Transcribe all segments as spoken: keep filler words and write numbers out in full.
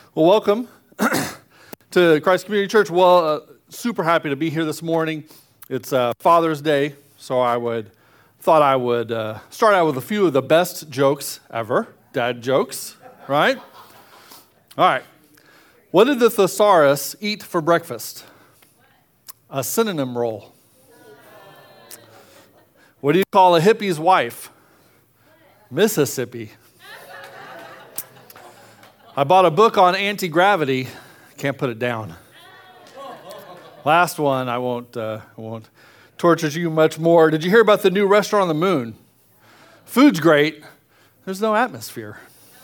Well, welcome to Christ Community Church. Well, uh, super happy to be here this morning. It's uh, Father's Day, so I would thought I would uh, start out with a few of the best jokes ever, dad jokes, right? All right. What did the thesaurus eat for breakfast? A synonym roll. What do you call a hippie's wife? Mississippi. I bought a book on anti-gravity. Can't put it down. Last one, I won't, uh, I won't torture you much more. Did you hear about the new restaurant on the moon? Food's great. There's no atmosphere.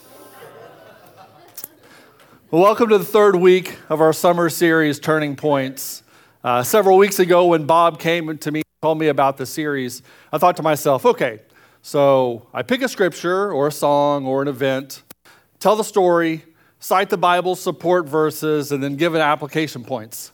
Well, welcome to the third week of our summer series, Turning Points. Uh, several weeks ago when Bob came to me and told me about the series, I thought to myself, okay, so I pick a scripture or a song or an event, tell the story, cite the Bible support verses, and then give it application points.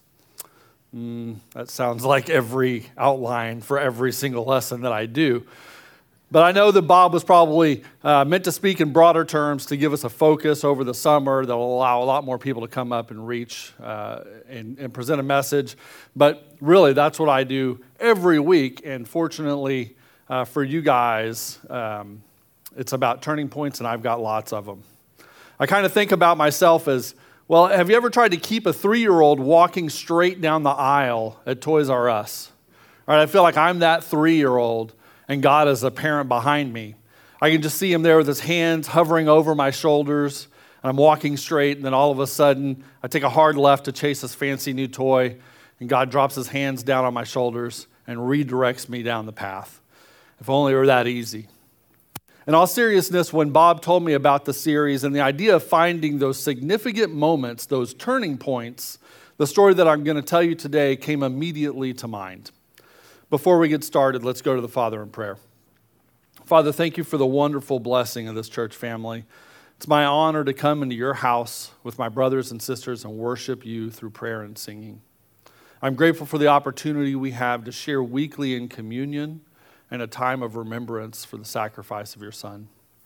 Mm, that sounds like every outline for every single lesson that I do. But I know that Bob was probably uh, meant to speak in broader terms to give us a focus over the summer that will allow a lot more people to come up and reach uh, and, and present a message. But really, that's what I do every week. And fortunately uh, for you guys, um, it's about turning points, and I've got lots of them. I kind of think about myself as, well, have you ever tried to keep a three-year-old walking straight down the aisle at Toys R Us? All right, I feel like I'm that three-year-old, and God is a parent behind me. I can just see him there with his hands hovering over my shoulders, and I'm walking straight, and then all of a sudden, I take a hard left to chase this fancy new toy, and God drops his hands down on my shoulders and redirects me down the path. If only it were that easy. In all seriousness, when Bob told me about the series and the idea of finding those significant moments, those turning points, the story that I'm going to tell you today came immediately to mind. Before we get started, let's go to the Father in prayer. Father, thank you for the wonderful blessing of this church family. It's my honor to come into your house with my brothers and sisters and worship you through prayer and singing. I'm grateful for the opportunity we have to share weekly in communion and a time of remembrance for the sacrifice of your Son.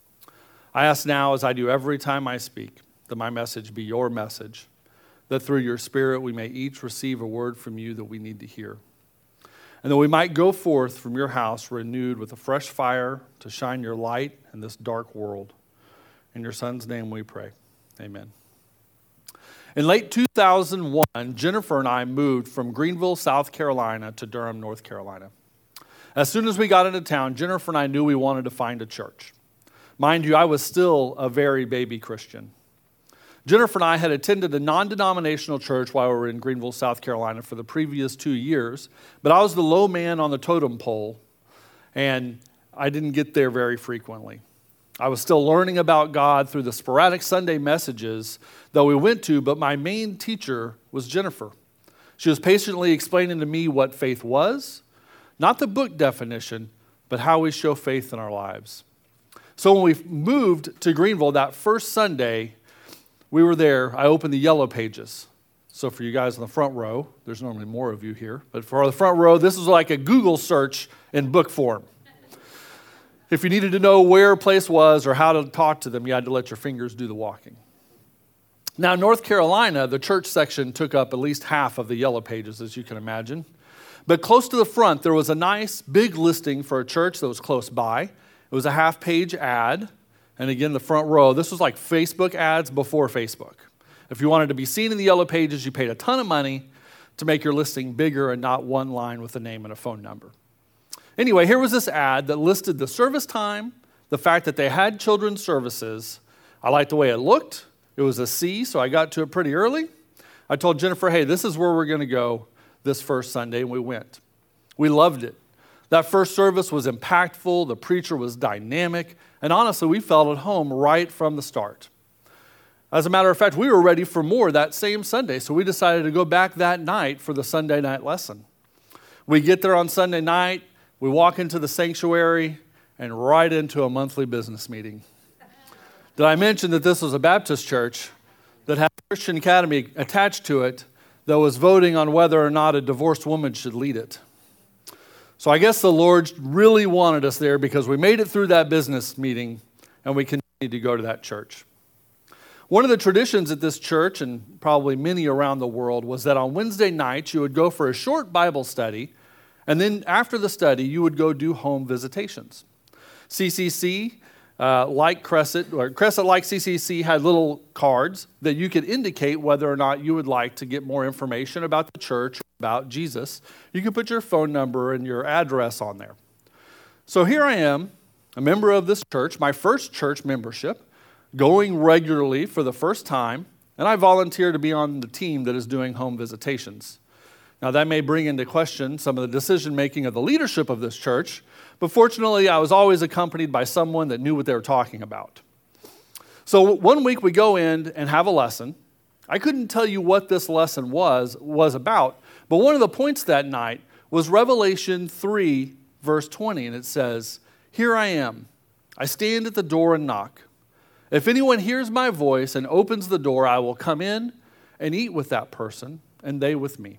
I ask now, as I do every time I speak, that my message be your message, that through your Spirit we may each receive a word from you that we need to hear, and that we might go forth from your house renewed with a fresh fire to shine your light in this dark world. In your Son's name we pray. Amen. In late two thousand one, Jennifer and I moved from Greenville, South Carolina to Durham, North Carolina. As soon as we got into town, Jennifer and I knew we wanted to find a church. Mind you, I was still a very baby Christian. Jennifer and I had attended a non-denominational church while we were in Greenville, South Carolina for the previous two years, but I was the low man on the totem pole, and I didn't get there very frequently. I was still learning about God through the sporadic Sunday messages that we went to, but my main teacher was Jennifer. She was patiently explaining to me what faith was, not the book definition, but how we show faith in our lives. So when we moved to Greenville that first Sunday, we were there. I opened the yellow pages. So for you guys in the front row, there's normally more of you here, but for the front row, this is like a Google search in book form. If you needed to know where a place was or how to talk to them, you had to let your fingers do the walking. Now, in North Carolina, the church section took up at least half of the yellow pages, as you can imagine. But close to the front, there was a nice big listing for a church that was close by. It was a half-page ad. And again, the front row, this was like Facebook ads before Facebook. If you wanted to be seen in the yellow pages, you paid a ton of money to make your listing bigger and not one line with a name and a phone number. Anyway, here was this ad that listed the service time, the fact that they had children's services. I liked the way it looked. It was a C, so I got to it pretty early. I told Jennifer, hey, this is where we're going to go this first Sunday, and we went. We loved it. That first service was impactful, the preacher was dynamic, and honestly, we felt at home right from the start. As a matter of fact, we were ready for more that same Sunday, so we decided to go back that night for the Sunday night lesson. We get there on Sunday night, we walk into the sanctuary, and right into a monthly business meeting. Did I mention that this was a Baptist church that had Christian Academy attached to it that was voting on whether or not a divorced woman should lead it? So I guess the Lord really wanted us there because we made it through that business meeting and we continued to go to that church. One of the traditions at this church, and probably many around the world, was that on Wednesday nights you would go for a short Bible study, and then after the study you would go do home visitations. C C C, uh, like Crescent, or Crescent like C C C, had little cards that you could indicate whether or not you would like to get more information about the church, about Jesus. You could put your phone number and your address on there. So here I am, a member of this church, my first church membership, going regularly for the first time, and I volunteer to be on the team that is doing home visitations. Now, that may bring into question some of the decision-making of the leadership of this church, but fortunately, I was always accompanied by someone that knew what they were talking about. So one week we go in and have a lesson. I couldn't tell you what this lesson was, was about, but one of the points that night was Revelation three, verse twenty, and it says, "Here I am. I stand at the door and knock. If anyone hears my voice and opens the door, I will come in and eat with that person, and they with me."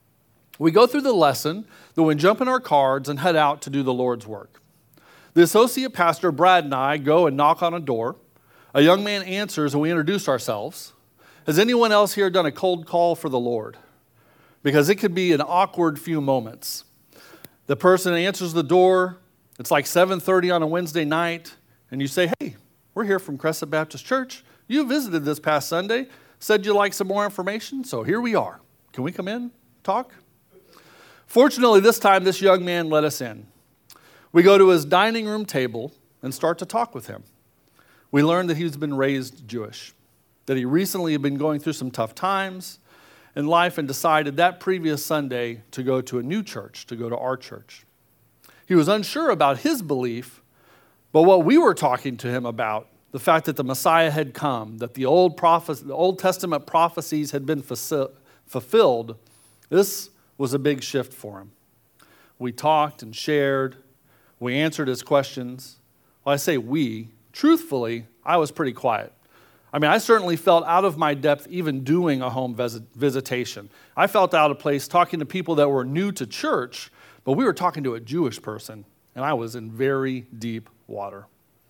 We go through the lesson, then we jump in our cars and head out to do the Lord's work. The associate pastor, Brad, and I go and knock on a door. A young man answers, and we introduce ourselves. Has anyone else here done a cold call for the Lord? Because it could be an awkward few moments. The person answers the door. It's like seven thirty on a Wednesday night, and you say, "Hey, we're here from Crescent Baptist Church. You visited this past Sunday, said you'd like some more information, so here we are. Can we come in, talk?" Fortunately, this time, this young man let us in. We go to his dining room table and start to talk with him. We learn that he's been raised Jewish, that he recently had been going through some tough times in life and decided that previous Sunday to go to a new church, to go to our church. He was unsure about his belief, but what we were talking to him about, the fact that the Messiah had come, that the Old, prophe- the Old Testament prophecies had been fulfill- fulfilled, this was a big shift for him. We talked and shared. We answered his questions. Well, I say we. Truthfully, I was pretty quiet. I mean, I certainly felt out of my depth even doing a home visit- visitation. I felt out of place talking to people that were new to church, but we were talking to a Jewish person, and I was in very deep water.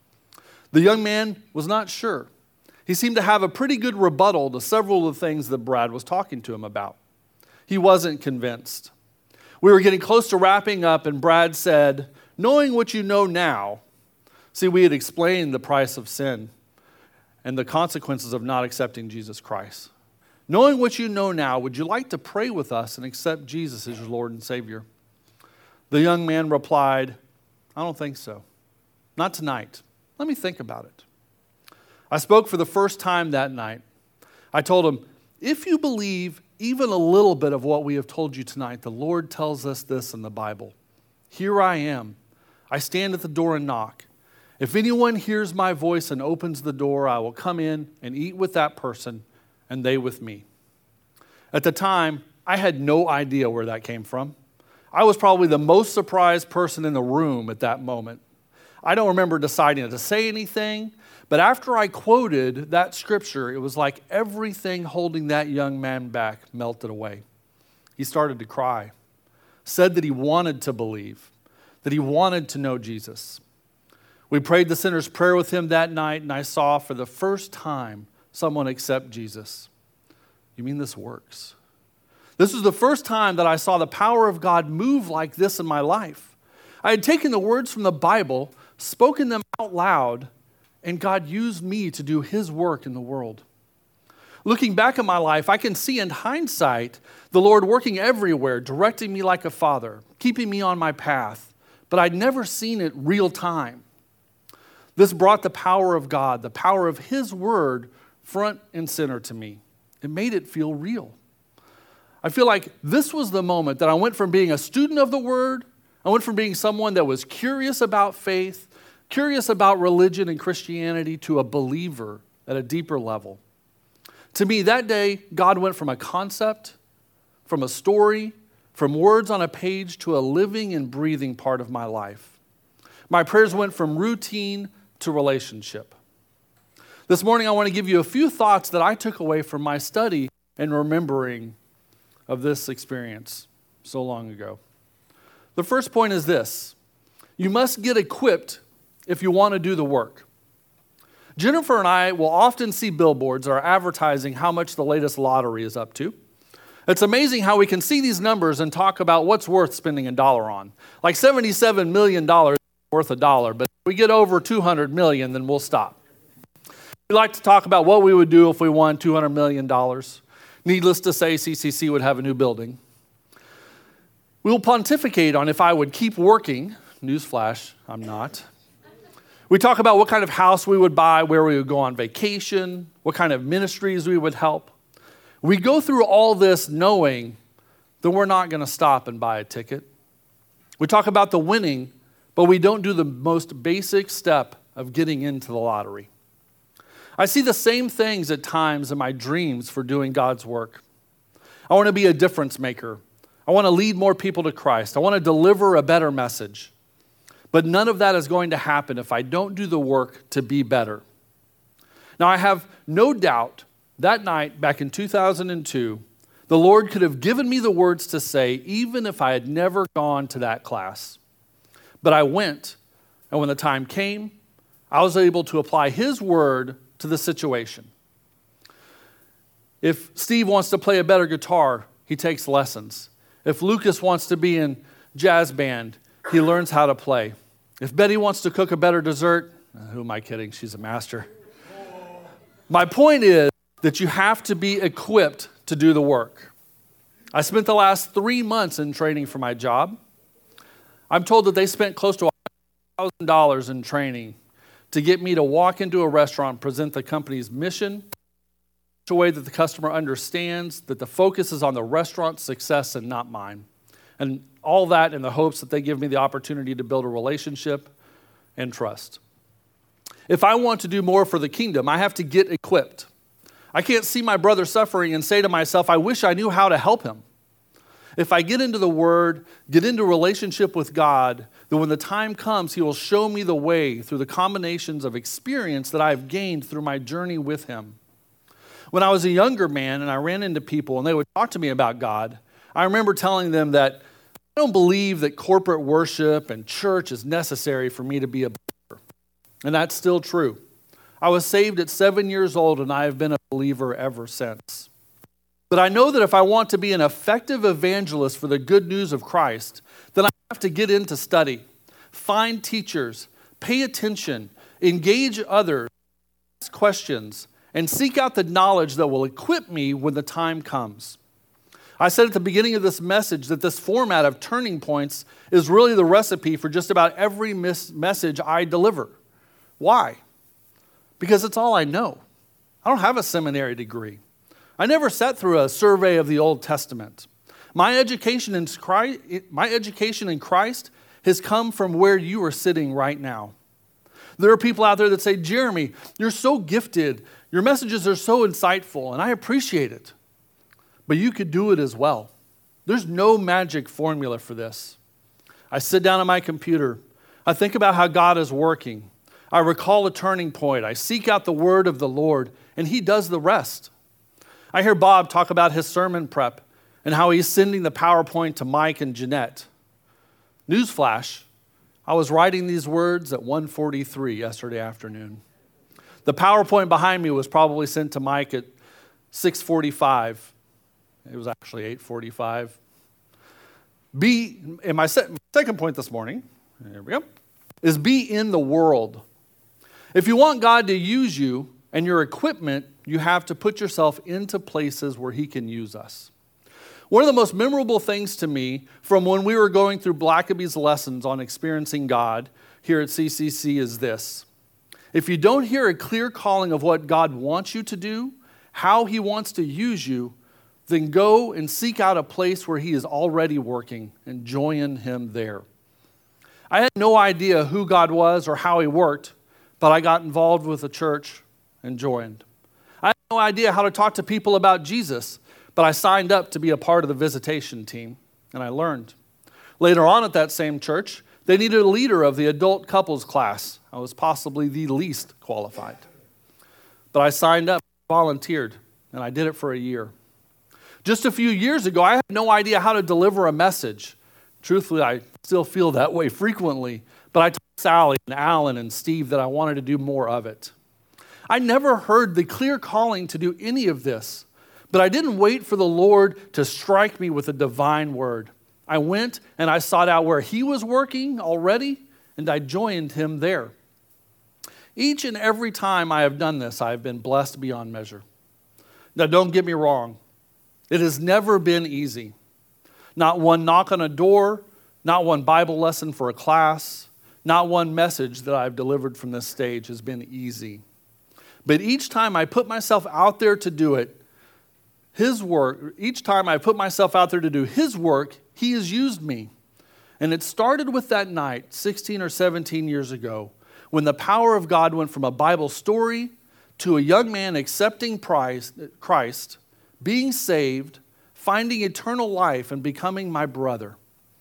The young man was not sure. He seemed to have a pretty good rebuttal to several of the things that Brad was talking to him about. He wasn't convinced. We were getting close to wrapping up, and Brad said, "Knowing what you know now," see, we had explained the price of sin and the consequences of not accepting Jesus Christ. "Knowing what you know now, would you like to pray with us and accept Jesus as your Lord and Savior?" The young man replied, "I don't think so. Not tonight. Let me think about it." I spoke for the first time that night. I told him, "If you believe even a little bit of what we have told you tonight, the Lord tells us this in the Bible. Here I am. I stand at the door and knock. If anyone hears my voice and opens the door, I will come in and eat with that person and they with me." At the time, I had no idea where that came from. I was probably the most surprised person in the room at that moment. I don't remember deciding to say anything, but after I quoted that scripture, it was like everything holding that young man back melted away. He started to cry, said that he wanted to believe, that he wanted to know Jesus. We prayed the sinner's prayer with him that night, and I saw for the first time someone accept Jesus. You mean this works? This was the first time that I saw the power of God move like this in my life. I had taken the words from the Bible, spoken them out loud, and God used me to do his work in the world. Looking back at my life, I can see in hindsight the Lord working everywhere, directing me like a father, keeping me on my path, but I'd never seen it real time. This brought the power of God, the power of his word, front and center to me. It made it feel real. I feel like this was the moment that I went from being a student of the word, I went from being someone that was curious about faith, curious about religion and Christianity, to a believer at a deeper level. To me, that day, God went from a concept, from a story, from words on a page to a living and breathing part of my life. My prayers went from routine to relationship. This morning, I want to give you a few thoughts that I took away from my study and remembering of this experience so long ago. The first point is this: you must get equipped if you want to do the work. Jennifer and I will often see billboards that are advertising how much the latest lottery is up to. It's amazing how we can see these numbers and talk about what's worth spending a dollar on. Like seventy-seven million dollars is worth a dollar, but if we get over two hundred million dollars, then we'll stop. We like to talk about what we would do if we won two hundred million dollars. Needless to say, C C C would have a new building. We'll pontificate on if I would keep working. Newsflash, I'm not. We talk about what kind of house we would buy, where we would go on vacation, what kind of ministries we would help. We go through all this knowing that we're not going to stop and buy a ticket. We talk about the winning, but we don't do the most basic step of getting into the lottery. I see the same things at times in my dreams for doing God's work. I want to be a difference maker. I want to lead more people to Christ. I want to deliver a better message. But none of that is going to happen if I don't do the work to be better. Now, I have no doubt that night back in two thousand two, the Lord could have given me the words to say, even if I had never gone to that class. But I went, and when the time came, I was able to apply His word to the situation. If Steve wants to play a better guitar, he takes lessons. If Lucas wants to be in jazz band, he learns how to play. If Betty wants to cook a better dessert, who am I kidding? She's a master. My point is that you have to be equipped to do the work. I spent the last three months in training for my job. I'm told that they spent close to one thousand dollars in training to get me to walk into a restaurant and present the company's mission in such a way that the customer understands that the focus is on the restaurant's success and not mine. And all that in the hopes that they give me the opportunity to build a relationship and trust. If I want to do more for the kingdom, I have to get equipped. I can't see my brother suffering and say to myself, I wish I knew how to help him. If I get into the Word, get into a relationship with God, then when the time comes, He will show me the way through the combinations of experience that I've gained through my journey with Him. When I was a younger man and I ran into people and they would talk to me about God, I remember telling them that I don't believe that corporate worship and church is necessary for me to be a believer. And that's still true. I was saved at seven years old and I have been a believer ever since. But I know that if I want to be an effective evangelist for the good news of Christ, then I have to get into study, find teachers, pay attention, engage others, ask questions, and seek out the knowledge that will equip me when the time comes. I said at the beginning of this message that this format of turning points is really the recipe for just about every mis- message I deliver. Why? Because it's all I know. I don't have a seminary degree. I never sat through a survey of the Old Testament. My education in Christ, my education in Christ has come from where you are sitting right now. There are people out there that say, Jeremy, you're so gifted. Your messages are so insightful, and I appreciate it. But you could do it as well. There's no magic formula for this. I sit down at my computer. I think about how God is working. I recall a turning point. I seek out the word of the Lord, and He does the rest. I hear Bob talk about his sermon prep and how he's sending the PowerPoint to Mike and Jeanette. Newsflash, I was writing these words at one forty-three yesterday afternoon. The PowerPoint behind me was probably sent to Mike at six forty-five. It was actually eight forty-five. Be, and my second point this morning, here we go, is be in the world. If you want God to use you and your equipment, you have to put yourself into places where He can use us. One of the most memorable things to me from when we were going through Blackaby's lessons on experiencing God here at C C C is this. If you don't hear a clear calling of what God wants you to do, how He wants to use you, then go and seek out a place where He is already working and join Him there. I had no idea who God was or how He worked, but I got involved with the church and joined. I had no idea how to talk to people about Jesus, but I signed up to be a part of the visitation team, and I learned. Later on at that same church, they needed a leader of the adult couples class. I was possibly the least qualified. But I signed up, volunteered, and I did it for a year. Just a few years ago, I had no idea how to deliver a message. Truthfully, I still feel that way frequently, but I told Sally and Alan and Steve that I wanted to do more of it. I never heard the clear calling to do any of this, but I didn't wait for the Lord to strike me with a divine word. I went and I sought out where he was working already, and I joined him there. Each and every time I have done this, I have been blessed beyond measure. Now, don't get me wrong. It has never been easy. Not one knock on a door, not one Bible lesson for a class, not one message that I've delivered from this stage has been easy. But each time I put myself out there to do it, His work, each time I put myself out there to do His work, He has used me. And it started with that night, sixteen or seventeen years ago, when the power of God went from a Bible story to a young man accepting Christ, being saved, finding eternal life, and becoming my brother.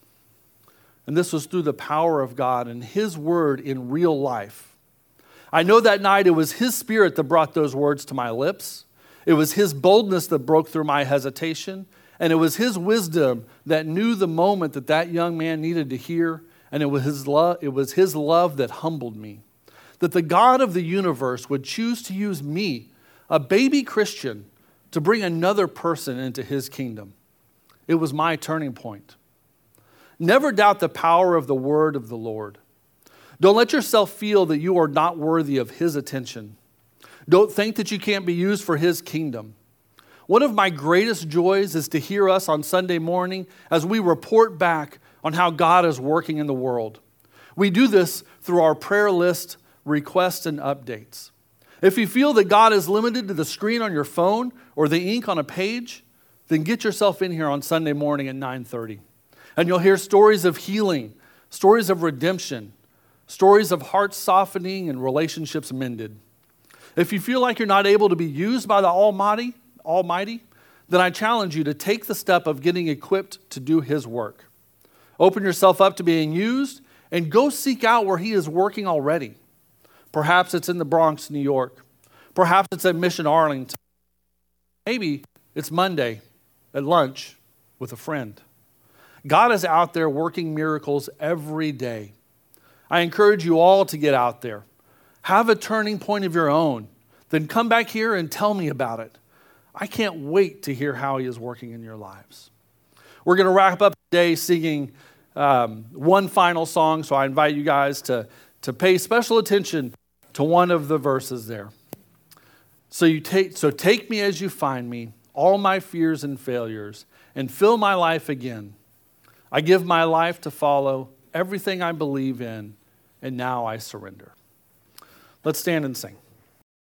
And this was through the power of God and His word in real life. I know that night it was His Spirit that brought those words to my lips. It was His boldness that broke through my hesitation. And it was His wisdom that knew the moment that that young man needed to hear. And it was His love, it was His love that humbled me. That the God of the universe would choose to use me, a baby Christian, to bring another person into His kingdom. It was my turning point. Never doubt the power of the word of the Lord. Don't let yourself feel that you are not worthy of His attention. Don't think that you can't be used for His kingdom. One of my greatest joys is to hear us on Sunday morning as we report back on how God is working in the world. We do this through our prayer list, requests, and updates. If you feel that God is limited to the screen on your phone or the ink on a page, then get yourself in here on Sunday morning at nine thirty. And you'll hear stories of healing, stories of redemption, stories of hearts softening and relationships mended. If you feel like you're not able to be used by the Almighty, Almighty, then I challenge you to take the step of getting equipped to do His work. Open yourself up to being used and go seek out where He is working already. Perhaps it's in the Bronx, New York. Perhaps it's at Mission Arlington. Maybe it's Monday at lunch with a friend. God is out there working miracles every day. I encourage you all to get out there. Have a turning point of your own. Then come back here and tell me about it. I can't wait to hear how He is working in your lives. We're going to wrap up today singing um, one final song, so I invite you guys to, to pay special attention to one of the verses there. So you take, so take me as you find me, all my fears and failures, and fill my life again. I give my life to follow everything I believe in, and now I surrender. Let's stand and sing.